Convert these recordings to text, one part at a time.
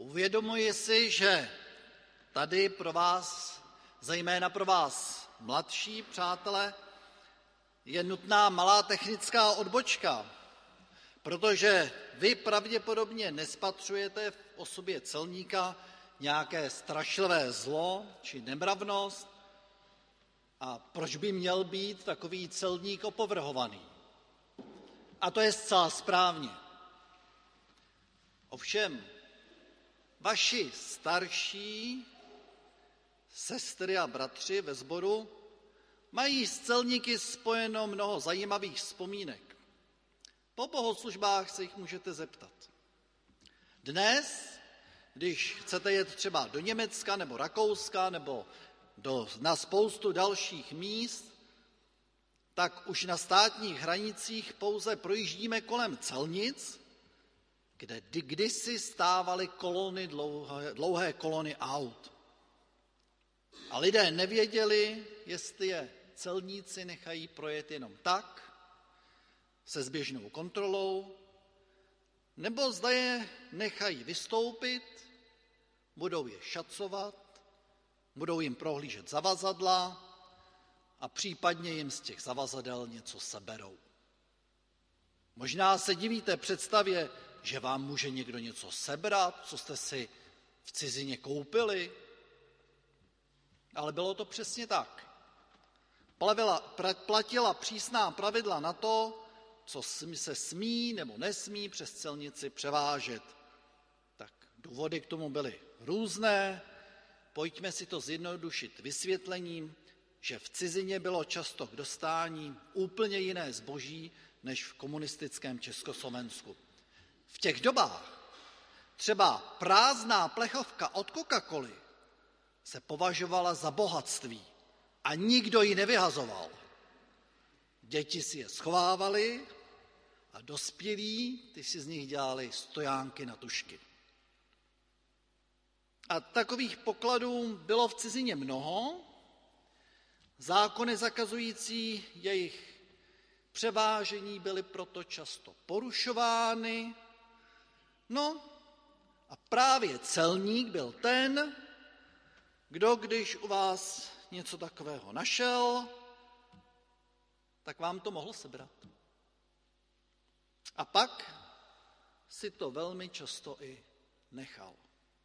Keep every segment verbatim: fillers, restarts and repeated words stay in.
Uvědomuji si, že tady pro vás, zejména pro vás mladší přátelé, je nutná malá technická odbočka, protože vy pravděpodobně nespatřujete v osobě celníka nějaké strašlivé zlo či nemravnost. A proč by měl být takový celník opovrhovaný? A to je zcela správně. Ovšem, vaši starší sestry a bratři ve sboru mají s celníky spojeno mnoho zajímavých vzpomínek. Po bohoslužbách se jich můžete zeptat. Dnes, když chcete jet třeba do Německa nebo Rakouska nebo do, na spoustu dalších míst, tak už na státních hranicích pouze projíždíme kolem celnic, kde kdysi stávaly kolony, dlouhé, dlouhé kolony aut. A lidé nevěděli, jestli je celníci nechají projet jenom tak, se zběžnou kontrolou, nebo zda je nechají vystoupit, budou je šacovat, budou jim prohlížet zavazadla a případně jim z těch zavazadel něco seberou. Možná se divíte představě, že vám může někdo něco sebrat, co jste si v cizině koupili, ale bylo to přesně tak. Platila přísná pravidla na to, co se smí nebo nesmí přes celnici převážet. Tak důvody k tomu byly různé. Pojďme si to zjednodušit vysvětlením, že v cizině bylo často k dostání úplně jiné zboží než v komunistickém Československu. V těch dobách třeba prázdná plechovka od Coca-Coly se považovala za bohatství a nikdo ji nevyhazoval. Děti si je schovávali a dospělí, ty si z nich dělali stojánky na tušky. A takových pokladů bylo v cizině mnoho, zákony zakazující jejich převážení byly proto často porušovány. No a právě celník byl ten, kdo když u vás něco takového našel, tak vám to mohl sebrat. A pak si to velmi často i nechal.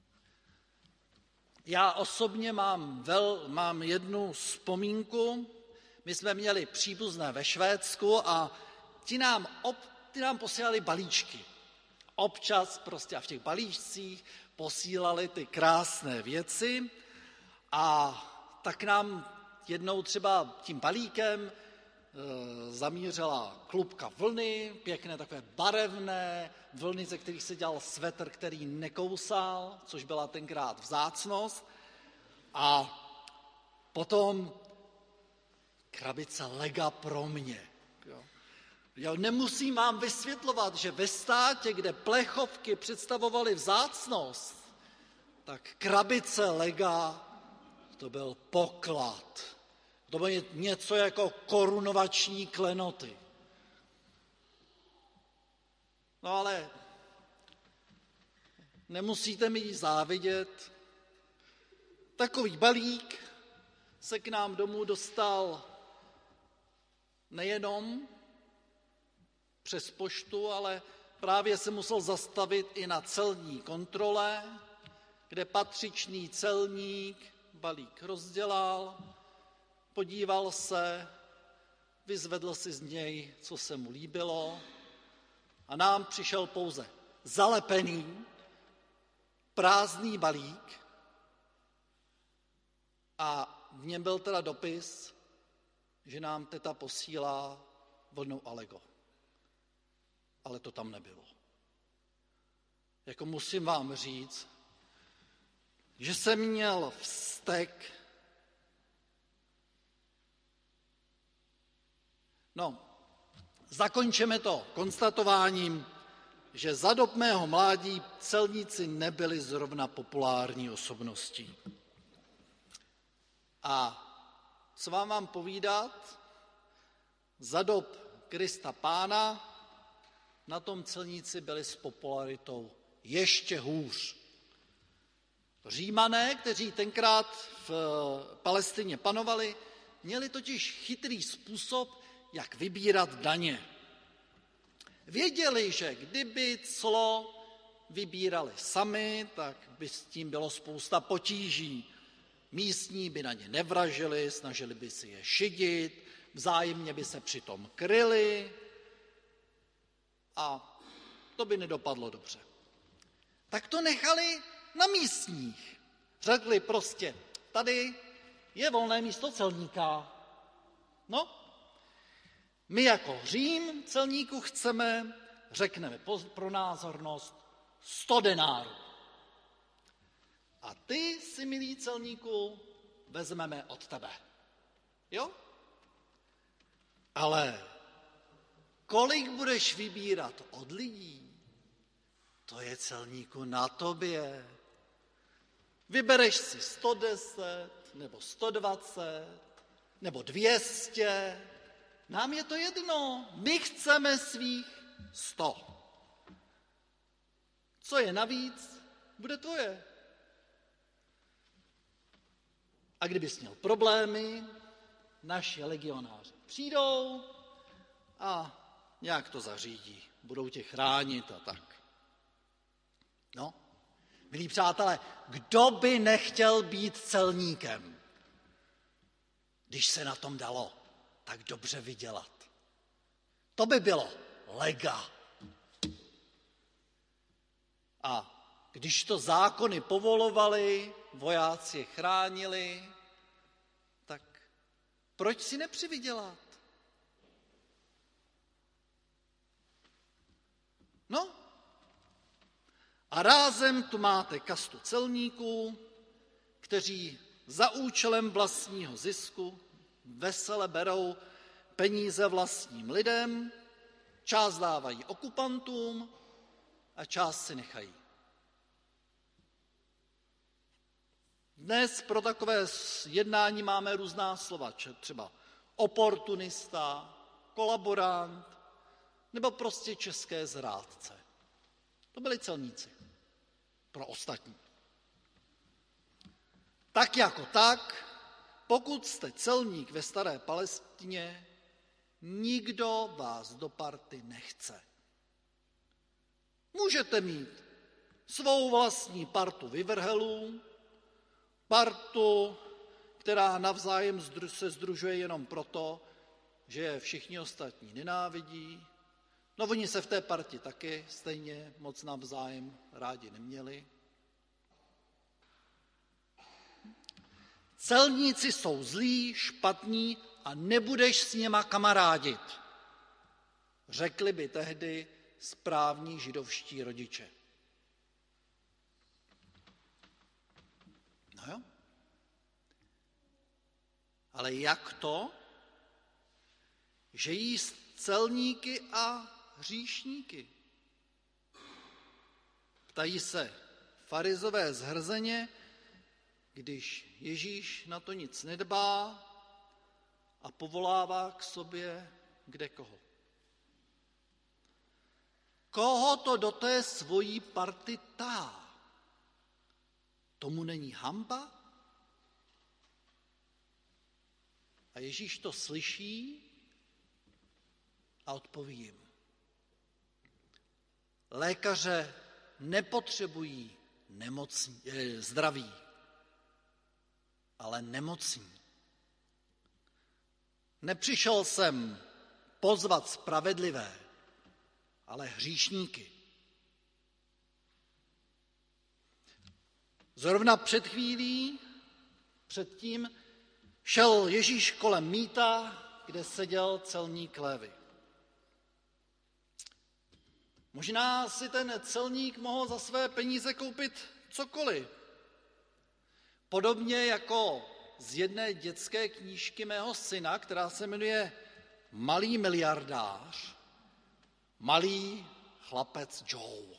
Já osobně mám, vel, mám jednu vzpomínku. My jsme měli příbuzné ve Švédsku a ti nám, ob, ti nám posílali balíčky. Občas prostě a v těch balíčcích posílali ty krásné věci a tak nám jednou třeba tím balíkem e, zamířila klubka vlny, pěkné takové barevné vlny, ze kterých se dělal svetr, který nekousal, což byla tenkrát vzácnost. A potom krabice Lega pro mě. Jo. Jo, nemusím vám vysvětlovat, že ve státě, kde plechovky představovaly vzácnost, tak krabice Lega to byl poklad. To bylo něco jako korunovační klenoty. No ale nemusíte mi závidět. Takový balík se k nám domů dostal nejenom přes poštu, ale právě se musel zastavit i na celní kontrole, kde patřičný celník balík rozdělal, podíval se, vyzvedl si z něj, co se mu líbilo a nám přišel pouze zalepený, prázdný balík a v něm byl teda dopis, že nám teta posílá vlnu Allego. Ale to tam nebylo. Jako musím vám říct, že jsem měl vztek. No, zakončeme to konstatováním, že za dob mého mládí celníci nebyli zrovna populární osobností. A co vám mám povídat, za dob Krista Pána na tom celníci byli s popularitou ještě hůř. Římané, kteří tenkrát v Palestině panovali, měli totiž chytrý způsob, jak vybírat daně. Věděli, že kdyby clo vybírali sami, tak by s tím bylo spousta potíží. Místní by na ně nevražili, snažili by si je šidit, vzájemně by se přitom kryli a to by nedopadlo dobře. Tak to nechali na místních. Řekli prostě, tady je volné místo celníka. No, my jako Řím celníku chceme, řekneme pro názornost, sto denárů. A ty si, milý celníku, vezmeme od tebe. Jo? Ale kolik budeš vybírat od lidí, to je celníku na tobě. Vybereš si sto deset, nebo sto dvacet, nebo dvě stě. Nám je to jedno, my chceme svých sto. Co je navíc, bude tvoje. A kdybys měl problémy, naši legionáři přijdou a nějak to zařídí. Budou tě chránit a tak. No, milí přátelé, kdo by nechtěl být celníkem, když se na tom dalo tak dobře vydělat? To by bylo lega. A když to zákony povolovaly, vojáci je chránili, tak proč si nepřivydělat? No, a rázem tu máte kastu celníků, kteří za účelem vlastního zisku vesele berou peníze vlastním lidem, část dávají okupantům a část si nechají. Dnes pro takové jednání máme různá slova, třeba oportunista, kolaborant nebo prostě české zrádce. To byli celníci pro ostatní. Tak jako tak, pokud jste celník ve staré Palestině, nikdo vás do party nechce. Můžete mít svou vlastní partu vyvrhelů, partu, která navzájem se sdružuje jenom proto, že je všichni ostatní nenávidí. No oni se v té partě taky stejně moc navzájem rádi neměli. Celníci jsou zlí, špatní a nebudeš s něma kamarádit, řekli by tehdy správní židovští rodiče. No jo. Ale jak to, že jíst celníky a hříšníky? Ptají se farizové zhrzeně, když Ježíš na to nic nedbá a povolává k sobě kdekoho. Koho to do té svojí party tá? Tomu není hanba? A Ježíš to slyší a odpoví jim. Lékaře nepotřebují nemocní, eh, zdraví, ale nemocní. Nepřišel jsem pozvat spravedlivé, ale hříšníky. Zrovna před chvílí, předtím, šel Ježíš kolem mýta, kde seděl celník Lévi. Možná si ten celník mohl za své peníze koupit cokoliv. Podobně jako z jedné dětské knížky mého syna, která se jmenuje Malý miliardář, malý chlapec Joe.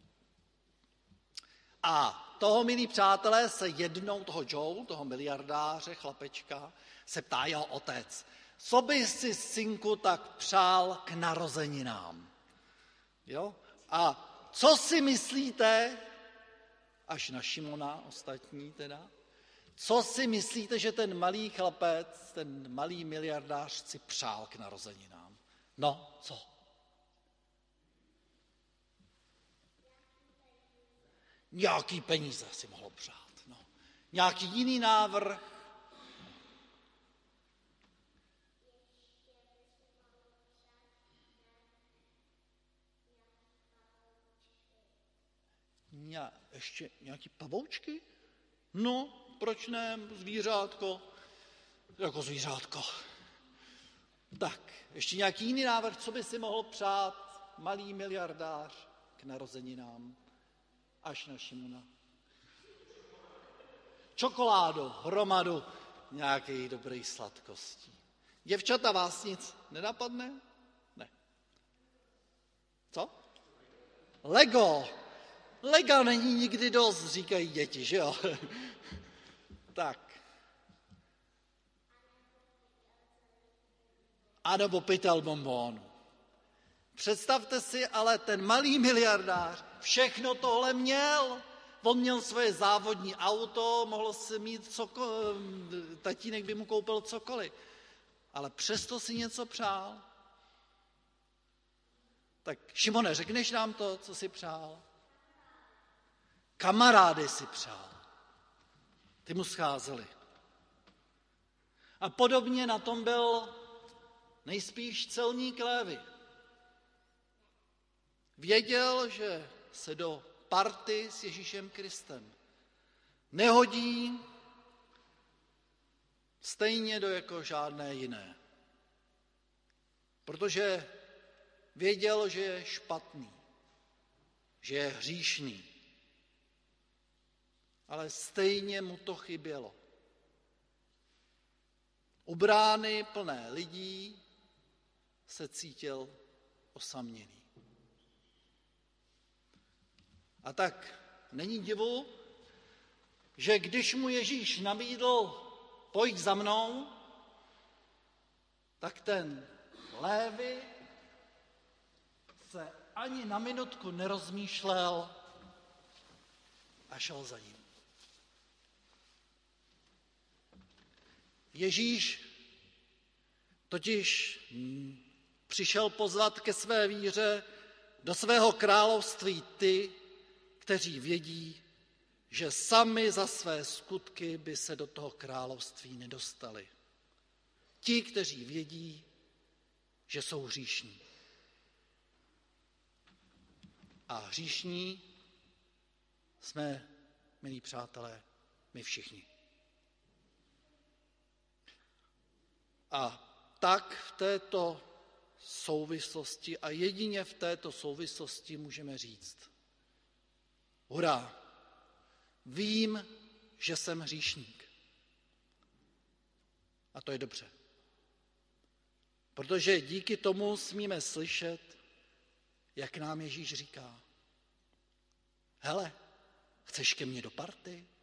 A toho, milí přátelé, se jednou, toho Joe, toho miliardáře, chlapečka, se ptá jeho otec, co by si, synku, tak přál k narozeninám? Jo? A co si myslíte? až na Šimona ostatní teda. Co si myslíte, že ten malý chlapec, ten malý miliardář si přál k narozeninám? No, co? Nějaký peníze si mohlo přát. No. Nějaký jiný návrh? Ně, ještě nějaký pavoučky? No, proč ne, zvířátko, jako zvířátko. Tak, ještě nějaký jiný návrh, co by si mohl přát malý miliardář k narozeninám, až na Šimona. Čokoládu, hromadu nějakých dobrých sladkostí. Děvčata, vás nic nenapadne? Ne. Co? Lego. Lega není nikdy dost, říkají děti, že jo? Tak. A nebo pytel bonbónu. Představte si, ale ten malý miliardář všechno tohle měl. On měl svoje závodní auto, mohl si mít cokoliv, tatínek by mu koupil cokoliv. Ale přesto si něco přál. Tak Šimone, řekneš nám to, co si přál? Kamarády si přál. Ty mu scházeli. A podobně na tom byl nejspíš celník Lévi. Věděl, že se do party s Ježíšem Kristem nehodí stejně do jako žádné jiné. Protože věděl, že je špatný, že je hříšný. Ale stejně mu to chybělo. U brány plné lidí se cítil osamělý. A tak není divu, že když mu Ježíš nabídl pojď za mnou, tak ten Lévi se ani na minutku nerozmýšlel a šel za ním. Ježíš totiž přišel pozvat ke své víře do svého království ty, kteří vědí, že sami za své skutky by se do toho království nedostali. Ti, kteří vědí, že jsou hříšní. A hříšní jsme, milí přátelé, my všichni. A tak v této souvislosti a jedině v této souvislosti můžeme říct: hurá, vím, že jsem hříšník. A to je dobře. Protože díky tomu smíme slyšet, jak nám Ježíš říká: hele, chceš ke mně do party?